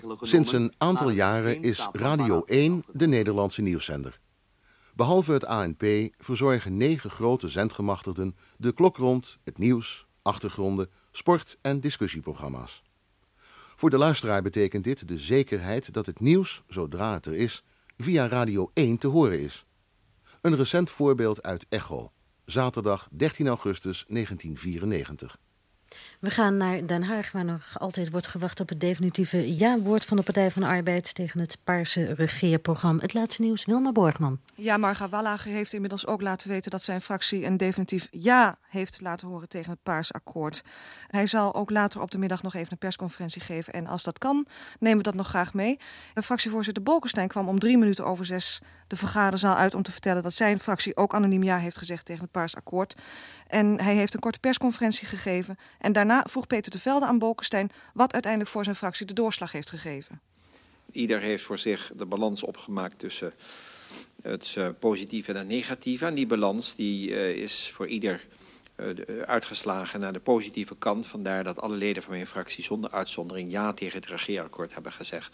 Sinds een aantal jaren is Radio 1 de Nederlandse nieuwszender. Behalve het ANP verzorgen 9 grote zendgemachtigden de klok rond het nieuws, achtergronden, sport- en discussieprogramma's. Voor de luisteraar betekent dit de zekerheid dat het nieuws, zodra het er is, via Radio 1 te horen is. Een recent voorbeeld uit Echo, zaterdag 13 augustus 1994. We gaan naar Den Haag, waar nog altijd wordt gewacht op het definitieve ja-woord van de Partij van de Arbeid tegen het Paarse regeerprogramma. Het laatste nieuws, Wilma Borgman. Ja, Marga Wallager heeft inmiddels ook laten weten dat zijn fractie een definitief ja heeft laten horen tegen het Paarse akkoord. Hij zal ook later op de middag nog even een persconferentie geven en als dat kan, nemen we dat nog graag mee. De fractievoorzitter Bolkestein kwam om 6:03 de vergaderzaal uit om te vertellen dat zijn fractie ook anoniem ja heeft gezegd tegen het Paarse akkoord. En hij heeft een korte persconferentie gegeven en daarna vroeg Peter de Velde aan Bolkestein wat uiteindelijk voor zijn fractie de doorslag heeft gegeven. Ieder heeft voor zich de balans opgemaakt tussen het positieve en het negatieve. En die balans is voor ieder uitgeslagen naar de positieve kant. Vandaar dat alle leden van mijn fractie zonder uitzondering ja tegen het regeerakkoord hebben gezegd.